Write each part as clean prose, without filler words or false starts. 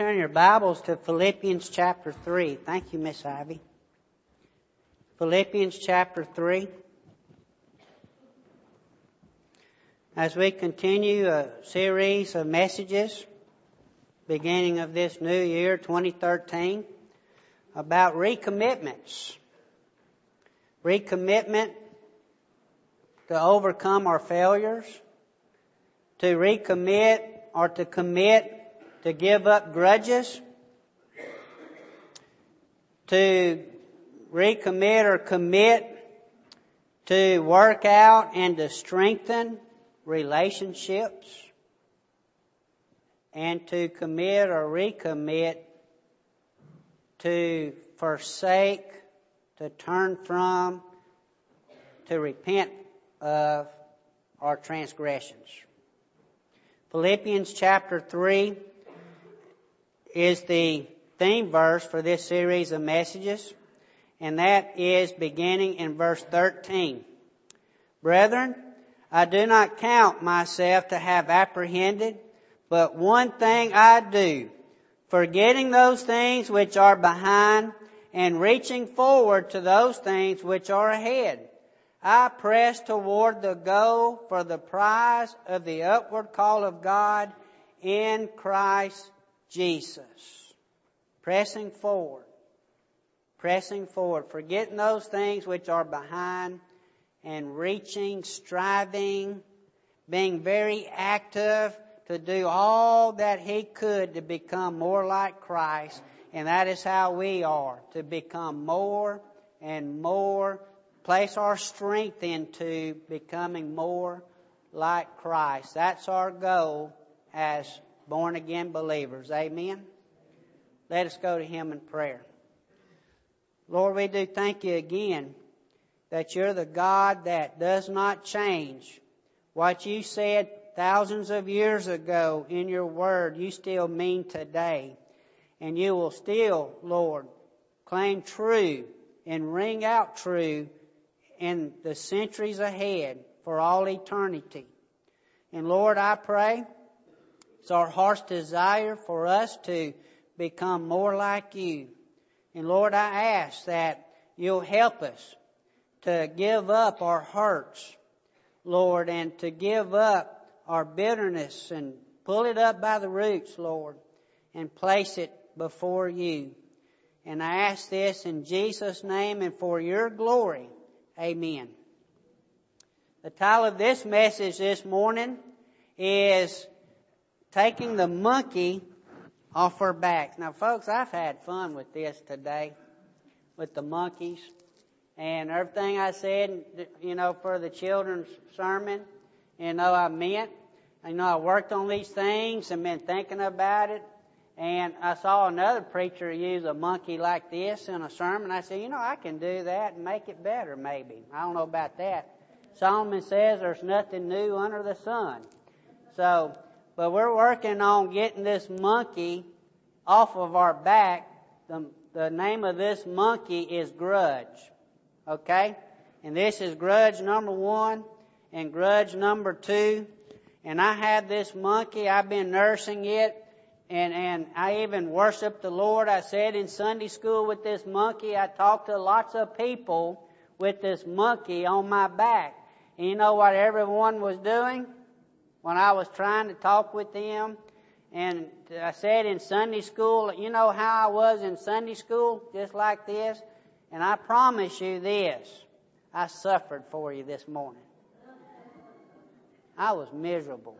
Turn your Bibles to Philippians chapter 3. Thank you, Miss Ivy. Philippians chapter 3. As we continue a series of messages, beginning of this new year, 2013, about recommitments. Recommitment to overcome our failures, to recommit or to commit to give up grudges, to recommit or commit to work out and to strengthen relationships, and to commit or recommit to forsake, to turn from, to repent of our transgressions. Philippians chapter 3 is the theme verse for this series of messages, and that is beginning in verse 13. Brethren, I do not count myself to have apprehended, but one thing I do, forgetting those things which are behind and reaching forward to those things which are ahead. I press toward the goal for the prize of the upward call of God in Christ Jesus. Pressing forward, forgetting those things which are behind and reaching, striving, being very active to do all that He could to become more like Christ. And that is how we are, to become more and more, place our strength into becoming more like Christ. That's our goal as born-again believers. Amen? Let us go to Him in prayer. Lord, we do thank You again that You're the God that does not change. What You said thousands of years ago in Your Word, You still mean today. And You will still, Lord, claim true and ring out true in the centuries ahead for all eternity. And Lord, I pray it's our heart's desire for us to become more like You. And Lord, I ask that You'll help us to give up our hurts, Lord, and to give up our bitterness and pull it up by the roots, Lord, and place it before You. And I ask this in Jesus' name and for Your glory. Amen. The title of this message this morning is Taking the Monkey Off Her Back. Now, folks, I've had fun with this today, with the monkeys. And everything I said, for the children's sermon, I meant. I worked on these things and been thinking about it. And I saw another preacher use a monkey like this in a sermon. I said, I can do that and make it better maybe. I don't know about that. Solomon says there's nothing new under the sun. But we're working on getting this monkey off of our back. The name of this monkey is grudge. Okay? And this is grudge number 1 and grudge number 2. And I had this monkey. I've been nursing it. And I even worshiped the Lord. I said in Sunday school with this monkey. I talked to lots of people with this monkey on my back. And you know what everyone was doing when I was trying to talk with them? And I said in Sunday school, you know how I was in Sunday school? Just like this. And I promise you this. I suffered for you this morning. I was miserable.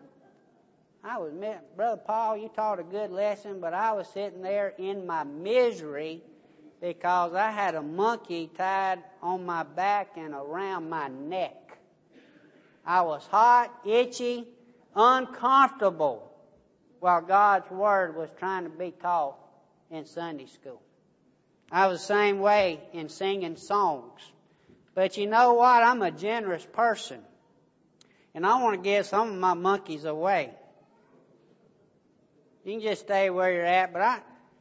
Brother Paul, you taught a good lesson, but I was sitting there in my misery because I had a monkey tied on my back and around my neck. I was hot, itchy, uncomfortable while God's Word was trying to be taught in Sunday school. I was the same way in singing songs. But you know what? I'm a generous person. And I want to give some of my monkeys away. You can just stay where you're at, but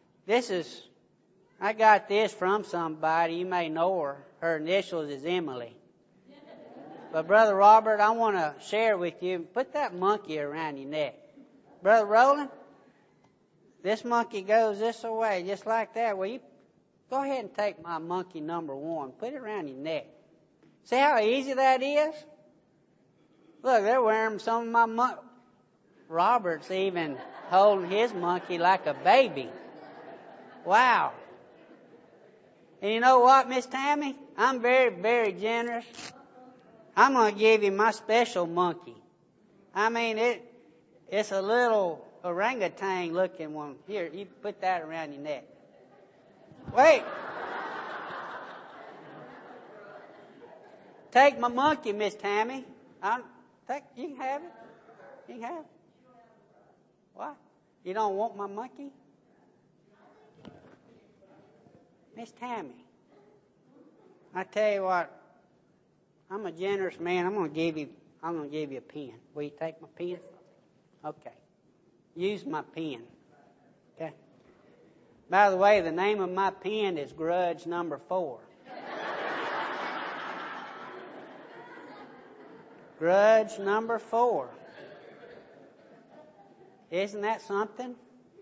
I got this from somebody. You may know her. Her initials is Emily. But Brother Robert, I want to share with you, put that monkey around your neck. Brother Roland, This monkey goes this way, just like that. Well, you go ahead and take my monkey number 1. Put it around your neck. See how easy that is? Look, they're wearing some of my monkey. Robert's even holding his monkey like a baby. Wow. And you know what, Miss Tammy? I'm very, very generous. I'm going to give you my special monkey. I mean, it's a little orangutan looking one. Here, you put that around your neck. Wait. Take my monkey, Miss Tammy. You can have it. You can have it. What? You don't want my monkey? Miss Tammy, I tell you what, I'm a generous man. I'm going to give you a pen. Will you take my pen? Okay. Use my pen. Okay. By the way, the name of my pen is Grudge number 4. Grudge number 4. Isn't that something?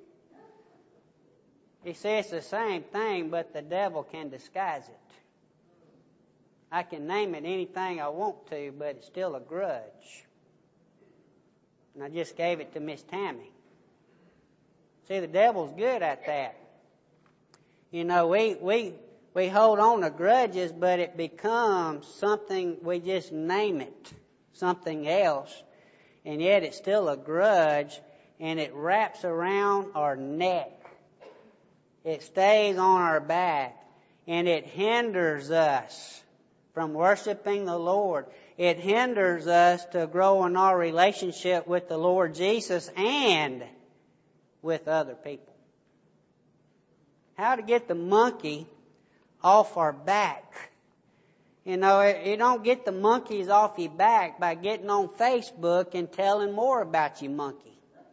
He says it's the same thing, but the devil can disguise it. I can name it anything I want to, but it's still a grudge. And I just gave it to Miss Tammy. See, the devil's good at that. You know, we hold on to grudges, but it becomes something, we just name it something else, and yet it's still a grudge, and it wraps around our neck. It stays on our back, and it hinders us from worshiping the Lord. It hinders us to grow in our relationship with the Lord Jesus and with other people. How to get the monkey off our back. You know, you don't get the monkeys off your back by getting on Facebook and telling more about your monkey.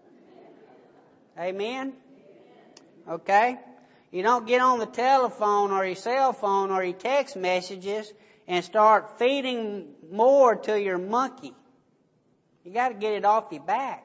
Amen? Okay? You don't get on the telephone or your cell phone or your text messages and start feeding more to your monkey. You got to get it off your back.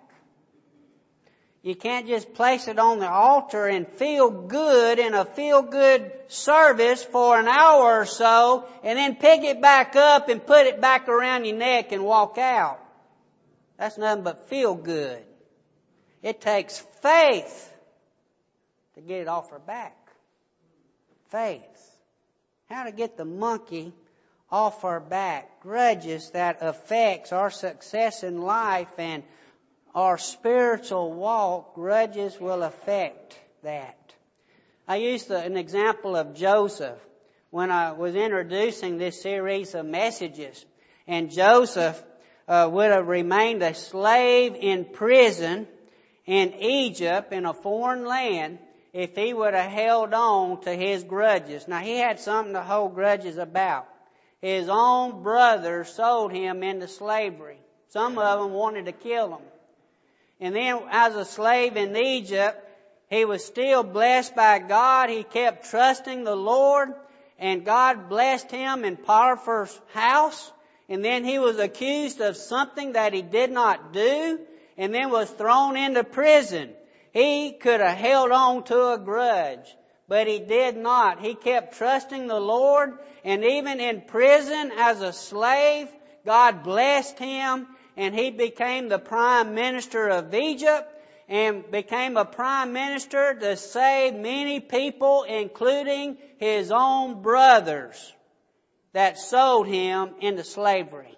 You can't just place it on the altar and feel good in a feel-good service for an hour or so and then pick it back up and put it back around your neck and walk out. That's nothing but feel good. It takes faith to get it off our back. Faith. How to get the monkey off our back. Grudges that affects our success in life and our spiritual walk, grudges will affect that. I used an example of Joseph when I was introducing this series of messages. And Joseph would have remained a slave in prison in Egypt, in a foreign land, if he would have held on to his grudges. Now, he had something to hold grudges about. His own brothers sold him into slavery. Some of them wanted to kill him. And then as a slave in Egypt, he was still blessed by God. He kept trusting the Lord, and God blessed him in Potiphar's house. And then he was accused of something that he did not do, and then was thrown into prison. He could have held on to a grudge, but he did not. He kept trusting the Lord, and even in prison as a slave, God blessed him, and he became the prime minister of Egypt and became a prime minister to save many people, including his own brothers that sold him into slavery.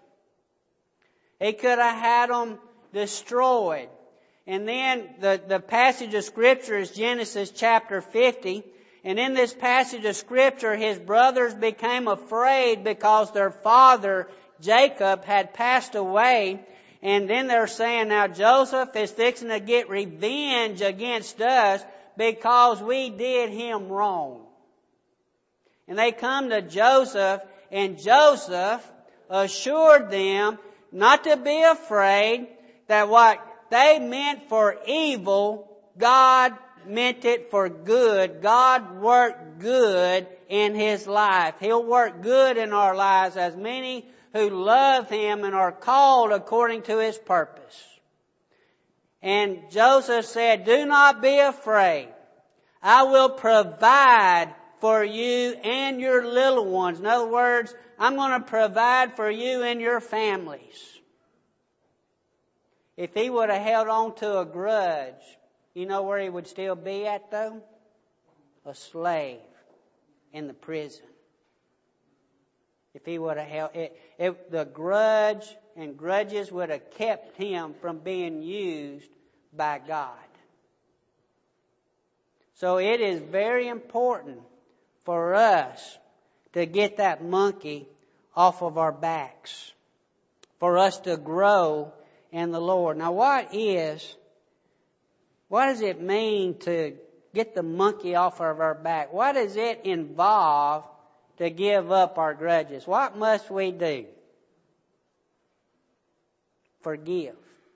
He could have had them destroyed. And then the passage of Scripture is Genesis chapter 50. And in this passage of Scripture, his brothers became afraid because their father, Jacob, had passed away. And then they're saying, now Joseph is fixing to get revenge against us because we did him wrong. And they come to Joseph, and Joseph assured them not to be afraid, that what they meant for evil, God meant it for good. God worked good in his life. He'll work good in our lives as many who love him and are called according to his purpose. And Joseph said, do not be afraid. I will provide for you and your little ones. In other words, I'm going to provide for you and your families. If he would have held on to a grudge, you know where he would still be at though? A slave in the prison. If he would have held it, the grudge and grudges would have kept him from being used by God. So it is very important for us to get that monkey off of our backs, for us to grow in the Lord. Now what does it mean to get the monkey off of our back? What does it involve to give up our grudges? What must we do? Forgive.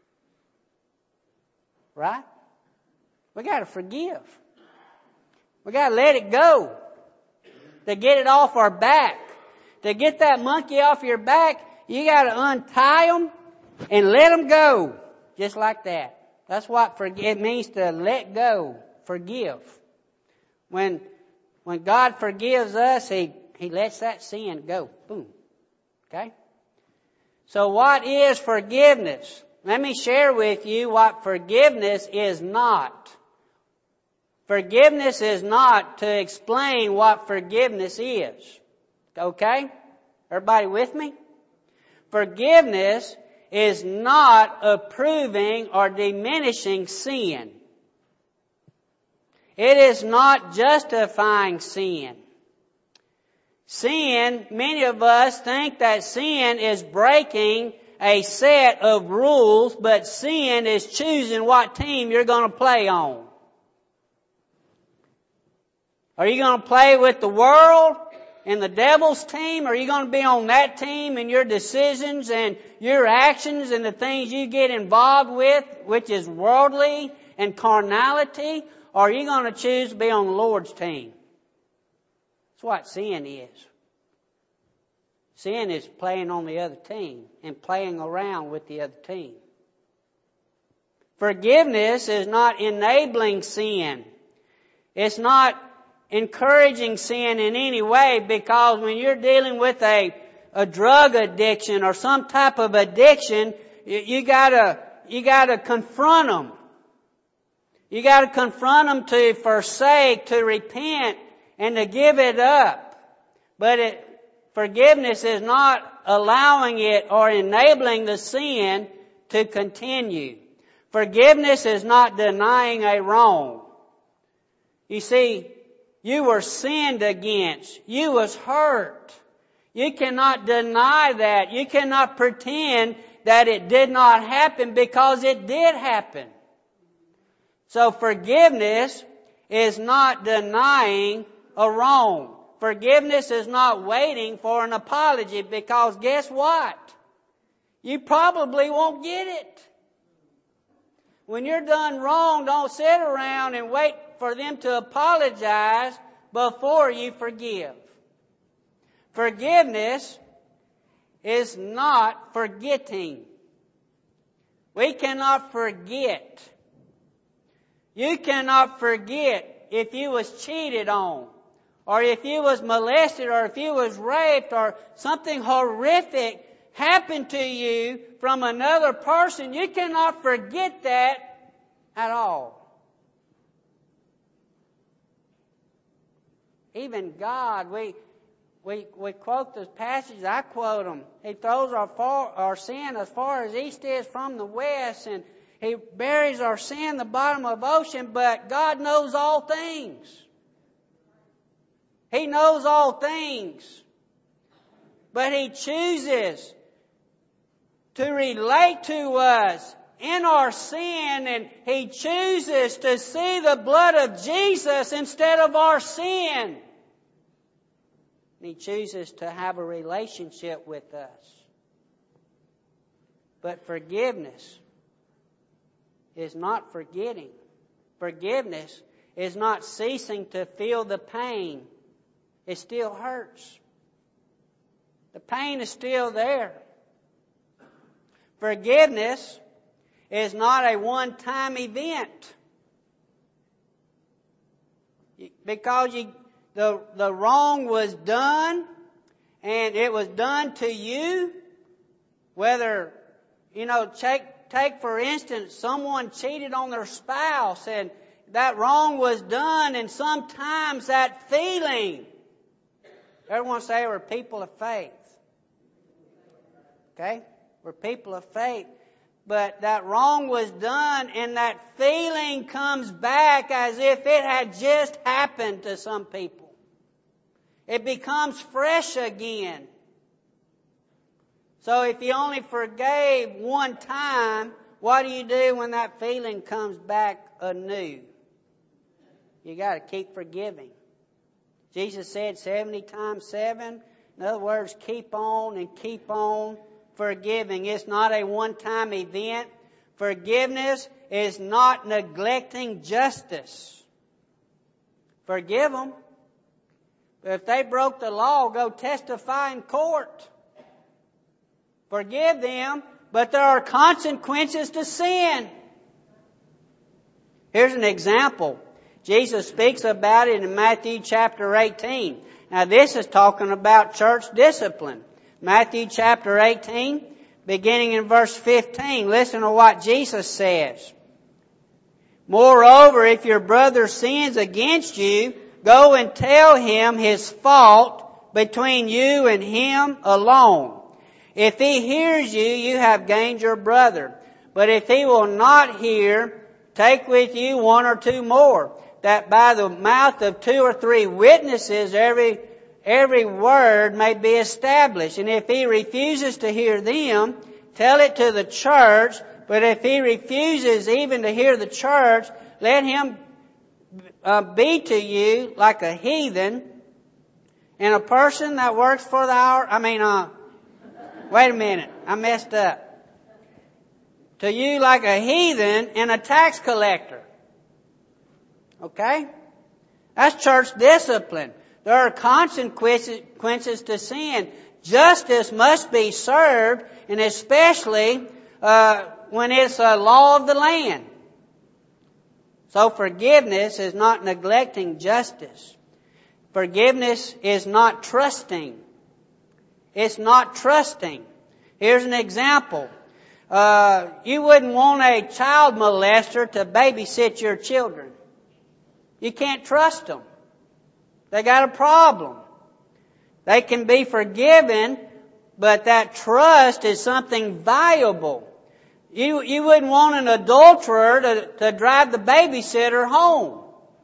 Right? We got to forgive. We got to let it go. To get it off our back. To get that monkey off your back, you got to untie them and let them go. Just like that. That's what it means to let go. Forgive. When God forgives us, He lets that sin go. Boom. Okay? So what is forgiveness? Let me share with you what forgiveness is not. Forgiveness is not to explain what forgiveness is. Okay? Everybody with me? Forgiveness is not approving or diminishing sin. It is not justifying sin. Sin, many of us think that sin is breaking a set of rules, but sin is choosing what team you're going to play on. Are you going to play with the world and the devil's team? Or are you going to be on that team and your decisions and your actions and the things you get involved with, which is worldly and carnality? Or are you going to choose to be on the Lord's team? That's what sin is. Sin is playing on the other team and playing around with the other team. Forgiveness is not enabling sin. It's not encouraging sin in any way, because when you're dealing with a drug addiction or some type of addiction, you gotta confront them. You gotta confront them to forsake, to repent, and to give it up. But forgiveness is not allowing it or enabling the sin to continue. Forgiveness is not denying a wrong. You see, you were sinned against. You was hurt. You cannot deny that. You cannot pretend that it did not happen, because it did happen. So forgiveness is not denying a wrong. Forgiveness is not waiting for an apology, because guess what? You probably won't get it. When you're done wrong, don't sit around and wait for them to apologize before you forgive. Forgiveness is not forgetting. We cannot forget. You cannot forget if you was cheated on, or if you was molested, or if you was raped, or something horrific happened to you from another person. You cannot forget that at all. Even God, we quote this passage. I quote them. He throws our sin as far as east is from the west, and He buries our sin in the bottom of the ocean. But God knows all things. He knows all things. But He chooses to relate to us in our sin, and He chooses to see the blood of Jesus instead of our sin. And He chooses to have a relationship with us. But forgiveness is not forgetting. Forgiveness is not ceasing to feel the pain. It still hurts. The pain is still there. Forgiveness is not a one-time event. Because the wrong was done, and it was done to you, whether, take for instance, someone cheated on their spouse, and that wrong was done, and sometimes that feeling. Everyone say we're people of faith. Okay? We're people of faith. But that wrong was done, and that feeling comes back as if it had just happened to some people. It becomes fresh again. So if you only forgave one time, what do you do when that feeling comes back anew? You got to keep forgiving. Jesus said 70 times 7. In other words, keep on and keep on forgiving. It's not a one-time event. Forgiveness is not neglecting justice. Forgive them. But if they broke the law, go testify in court. Forgive them, but there are consequences to sin. Here's an example. Jesus speaks about it in Matthew chapter 18. Now this is talking about church discipline. Matthew chapter 18, beginning in verse 15. Listen to what Jesus says. Moreover, if your brother sins against you, go and tell him his fault between you and him alone. If he hears you, you have gained your brother. But if he will not hear, take with you one or two more, that by the mouth of 2 or 3 witnesses every word may be established. And if he refuses to hear them, tell it to the church. But if he refuses even to hear the church, let him be to you like a heathen and a person that works for the hour. Wait a minute, I messed up. To you like a heathen and a tax collector. Okay? That's church discipline. There are consequences to sin. Justice must be served, and especially when it's a law of the land. So forgiveness is not neglecting justice. Forgiveness is not trusting. It's not trusting. Here's an example. You wouldn't want a child molester to babysit your children. You can't trust them. They got a problem. They can be forgiven, but that trust is something valuable. You wouldn't want an adulterer to drive the babysitter home.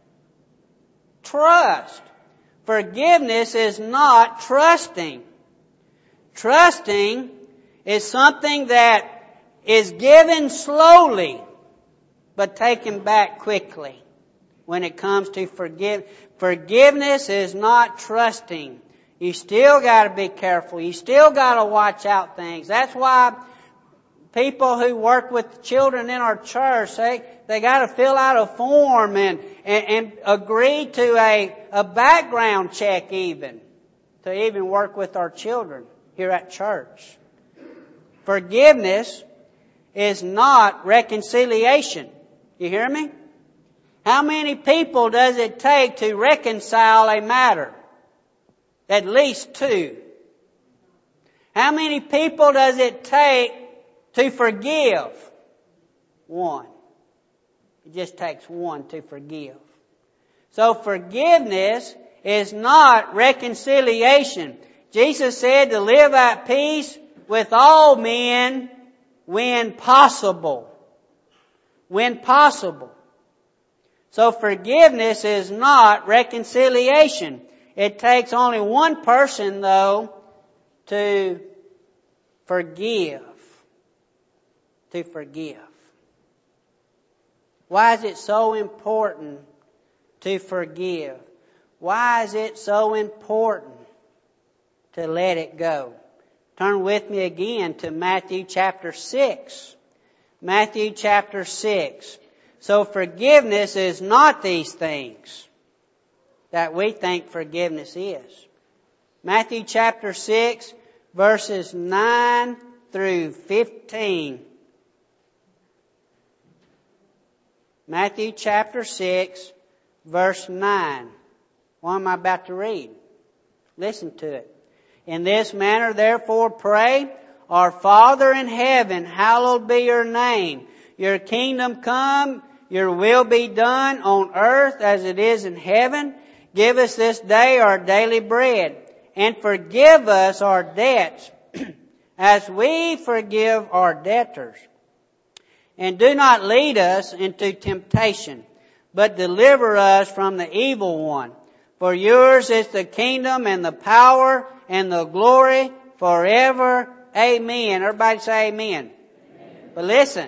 Trust. Forgiveness is not trusting. Trusting is something that is given slowly, but taken back quickly. When it comes to forgiveness is not trusting. You still got to be careful. You still got to watch out things. That's why people who work with children in our church, they got to fill out a form and agree to a background check even to even work with our children here at church. Forgiveness is not reconciliation. You hear me? How many people does it take to reconcile a matter? At least 2. How many people does it take to forgive? 1. It just takes 1 to forgive. So forgiveness is not reconciliation. Jesus said to live at peace with all men when possible. When possible. So forgiveness is not reconciliation. It takes only one person, though, to forgive. To forgive. Why is it so important to forgive? Why is it so important to let it go? Turn with me again to Matthew chapter 6. Matthew chapter 6. So forgiveness is not these things that we think forgiveness is. Matthew chapter 6, verses 9 through 15. Matthew chapter 6, verse 9. What am I about to read? Listen to it. In this manner, therefore, pray, Our Father in heaven, hallowed be your name. Your kingdom come, your will be done on earth as it is in heaven. Give us this day our daily bread, and forgive us our debts as we forgive our debtors. And do not lead us into temptation, but deliver us from the evil one. For yours is the kingdom and the power and the glory forever. Amen. Everybody say amen. Amen. But listen.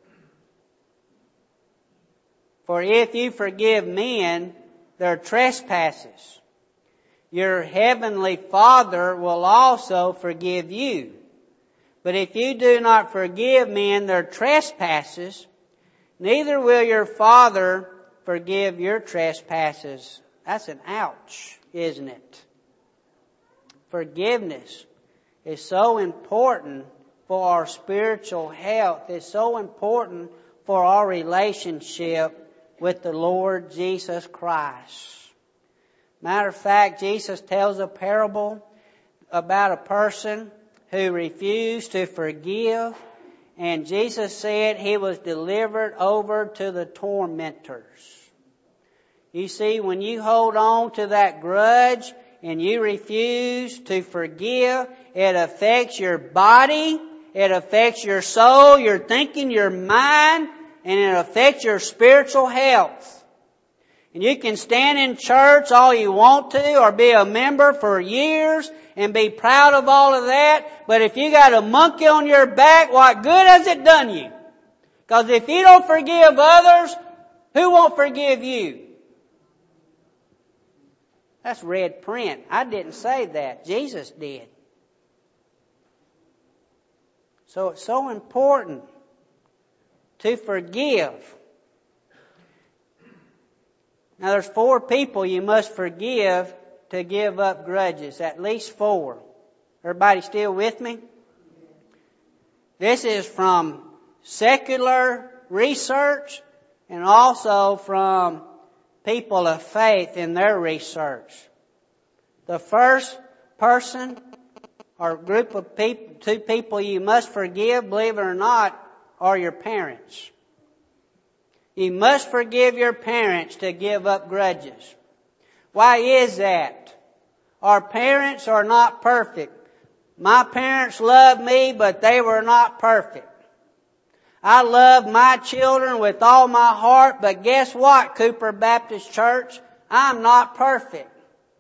For if you forgive men their trespasses, your heavenly Father will also forgive you. But if you do not forgive men their trespasses, neither will your Father forgive your trespasses. That's an ouch, isn't it? Forgiveness is so important for our spiritual health. It's so important for our relationship with the Lord Jesus Christ. Matter of fact, Jesus tells a parable about a person who refused to forgive, and Jesus said he was delivered over to the tormentors. You see, when you hold on to that grudge and you refuse to forgive, it affects your body, it affects your soul, your thinking, your mind, and it affects your spiritual health. And you can stand in church all you want to or be a member for years and be proud of all of that. But if you got a monkey on your back, what good has it done you? Because if you don't forgive others, who won't forgive you? That's red print. I didn't say that. Jesus did. So it's so important to forgive. Now there's 4 people you must forgive to give up grudges. At least 4. Everybody still with me? This is from secular research and also from people of faith in their research. The first person or group of people, 2 people you must forgive, believe it or not, are your parents. You must forgive your parents to give up grudges. Why is that? Our parents are not perfect. My parents loved me, but they were not perfect. I love my children with all my heart, but guess what, Cooper Baptist Church? I'm not perfect.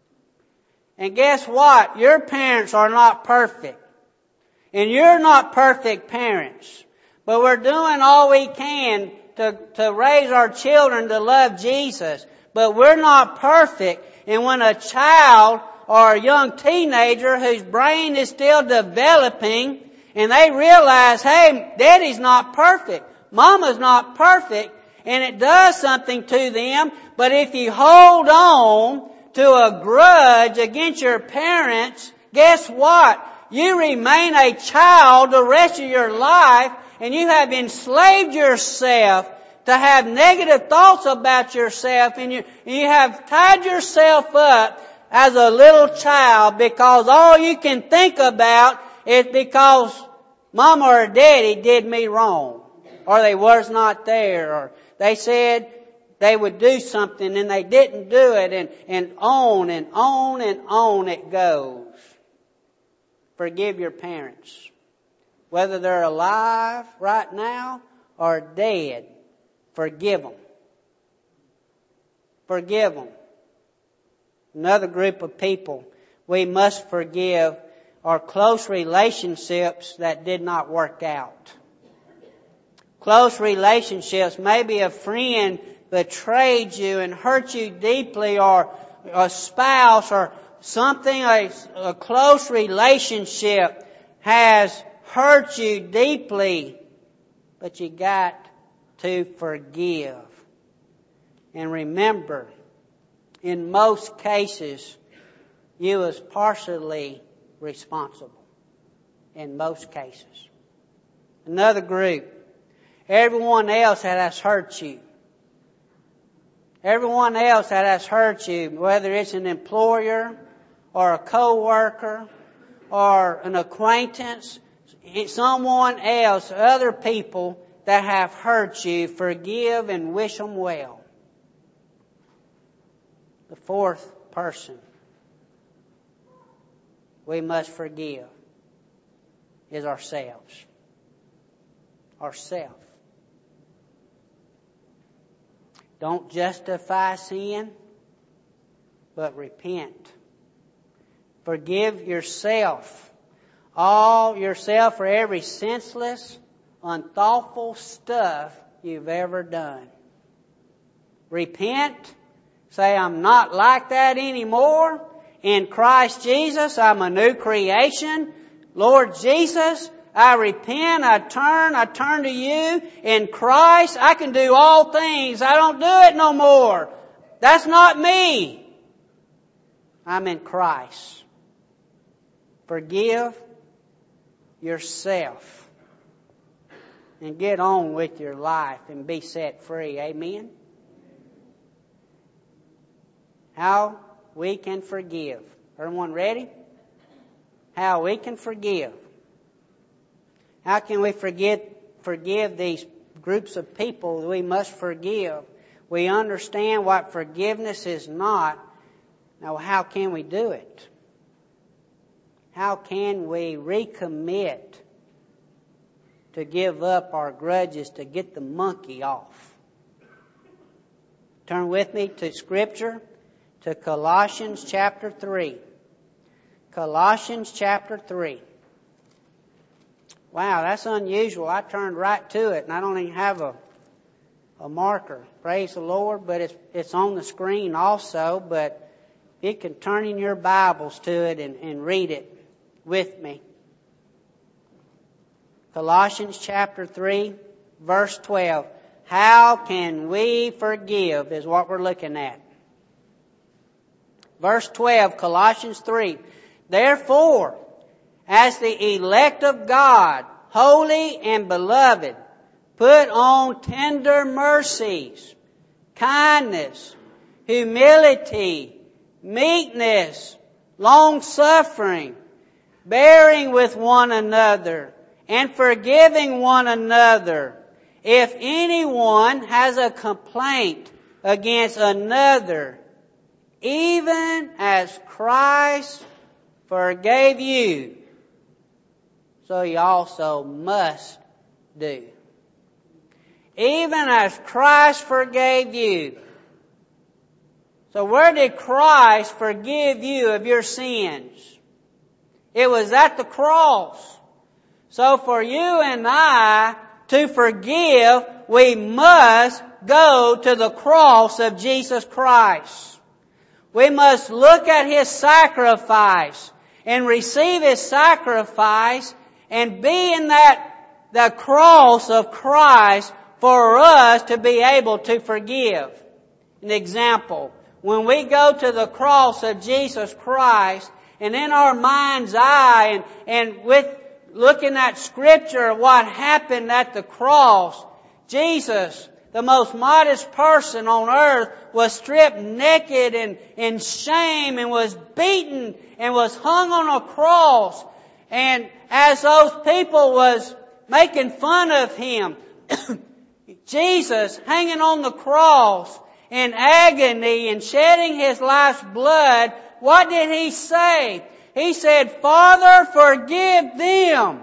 And guess what? Your parents are not perfect. And you're not perfect parents. But we're doing all we can to raise our children to love Jesus. But we're not perfect. And when a child or a young teenager whose brain is still developing and they realize, hey, Daddy's not perfect, Mama's not perfect, and it does something to them. But if you hold on to a grudge against your parents, guess what? You remain a child the rest of your life, and you have enslaved yourself to have negative thoughts about yourself, and you have tied yourself up as a little child because all you can think about is because Mama or Daddy did me wrong, or they was not there, or they said they would do something and they didn't do it, and on and on and on it goes. Forgive your parents. Whether they're alive right now or dead, forgive them. Forgive them. Another group of people we must forgive are close relationships that did not work out. Close relationships, maybe a friend betrayed you and hurt you deeply, or a spouse or something, a close relationship has hurt you deeply, but you got to forgive. And remember, in most cases, you was partially responsible. In most cases. Another group, everyone else that has hurt you. Everyone else that has hurt you, whether it's an employer or a co-worker or an acquaintance, someone else, other people that have hurt you, forgive and wish them well. The fourth person we must forgive is ourselves. Ourself. Don't justify sin, but repent. Forgive yourself. All yourself for every senseless, unthoughtful stuff you've ever done. Repent. Say, I'm not like that anymore. In Christ Jesus, I'm a new creation. Lord Jesus, I repent, I turn to you. In Christ, I can do all things. I don't do it no more. That's not me. I'm in Christ. Forgive yourself and get on with your life and be set free. Amen? How we can forgive. Everyone ready? How we can forgive. How can we forgive these groups of people that we must forgive? We understand what forgiveness is not. Now, how can we do it? How can we recommit to give up our grudges, to get the monkey off? Turn with me to Scripture, to Colossians chapter 3. Colossians chapter 3. Wow, that's unusual. I turned right to it and I don't even have a marker. Praise the Lord, but it's on the screen also, but you can turn in your Bibles to it and read it with me. Colossians chapter 3, verse 12. How can we forgive is what we're looking at. Verse 12, Colossians 3. Therefore, as the elect of God, holy and beloved, put on tender mercies, kindness, humility, meekness, long-suffering, bearing with one another, and forgiving one another. If anyone has a complaint against another, even as Christ forgave you, so you also must do. Even as Christ forgave you. So where did Christ forgive you of your sins? It was at the cross. So for you and I to forgive, we must go to the cross of Jesus Christ. We must look at His sacrifice and receive His sacrifice and be in the cross of Christ for us to be able to forgive. An example, when we go to the cross of Jesus Christ and in our mind's eye and with looking at Scripture, what happened at the cross, Jesus, the most modest person on earth, was stripped naked and in shame and was beaten and was hung on a cross. And as those people was making fun of Him, Jesus hanging on the cross in agony and shedding His life's blood, what did He say? He said, Father, forgive them,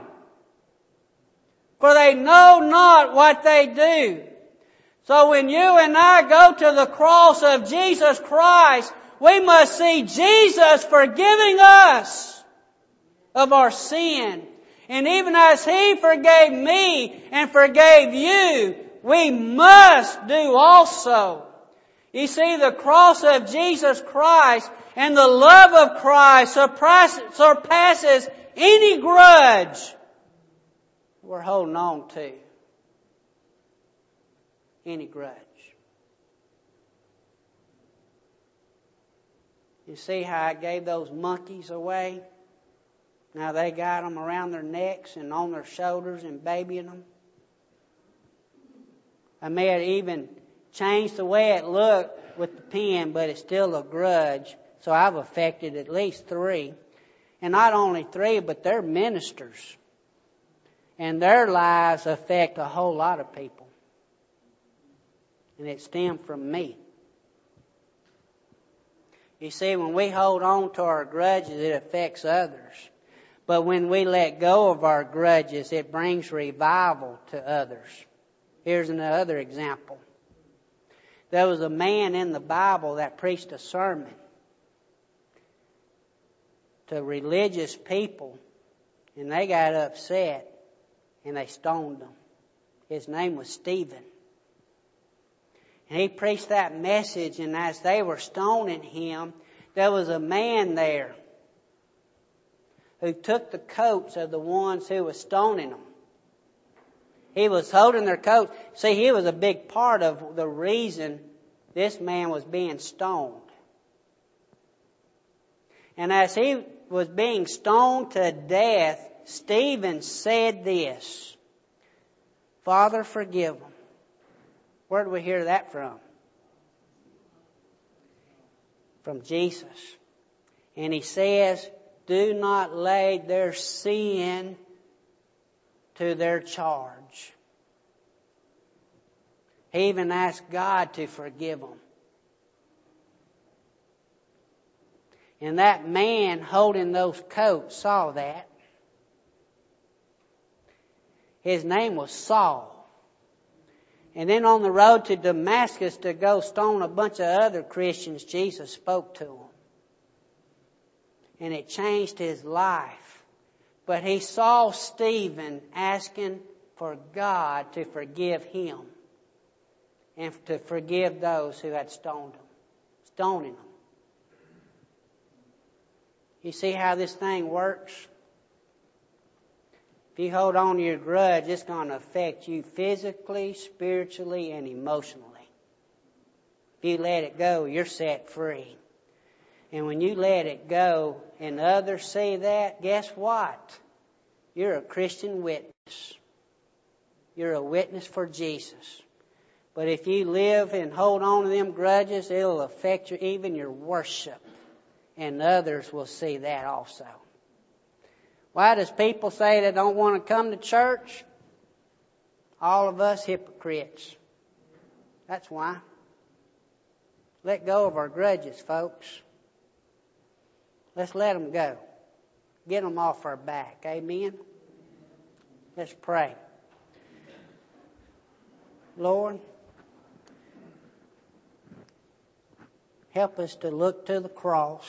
for they know not what they do. So when you and I go to the cross of Jesus Christ, we must see Jesus forgiving us of our sin. And even as He forgave me and forgave you, we must do also. You see, the cross of Jesus Christ and the love of Christ surpasses any grudge we're holding on to. Any grudge. You see how I gave those monkeys away? Now they got them around their necks and on their shoulders and babying them. I made even changed the way it looked with the pen, but it's still a grudge. So I've affected at least 3. And not only 3, but they're ministers. And their lives affect a whole lot of people. And it stemmed from me. You see, when we hold on to our grudges, it affects others. But when we let go of our grudges, it brings revival to others. Here's another example. There was a man in the Bible that preached a sermon to religious people, and they got upset, and they stoned him. His name was Stephen. And he preached that message, and as they were stoning him, there was a man there who took the coats of the ones who were stoning them. He was holding their coats. See, he was a big part of the reason this man was being stoned. And as he was being stoned to death, Stephen said this, "Father, forgive them." Where do we hear that from? From Jesus. And he says, "Do not lay their sin to their charge." He even asked God to forgive them. And that man holding those coats saw that. His name was Saul. And then on the road to Damascus to go stone a bunch of other Christians, Jesus spoke to him. And it changed his life. But he saw Stephen asking for God to forgive him and to forgive those who had stoning him. You see how this thing works? If you hold on to your grudge, it's going to affect you physically, spiritually, and emotionally. If you let it go, you're set free. And when you let it go and others see that, guess what? You're a Christian witness. You're a witness for Jesus. But if you live and hold on to them grudges, it'll affect even your worship. And others will see that also. Why does people say they don't want to come to church? All of us hypocrites. That's why. Let go of our grudges, folks. Let's let them go. Get them off our back. Amen? Let's pray. Lord, help us to look to the cross.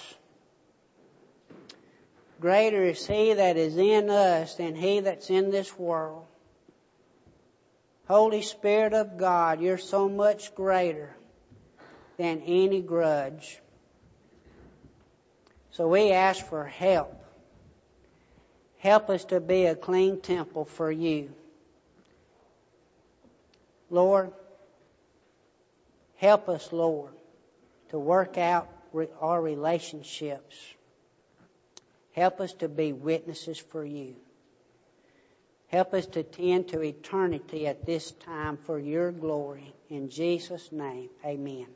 Greater is He that is in us than he that's in this world. Holy Spirit of God, you're so much greater than any grudge. So we ask for help. Help us to be a clean temple for you. Lord, help us, Lord, to work out our relationships. Help us to be witnesses for you. Help us to tend to eternity at this time for your glory. In Jesus' name, amen.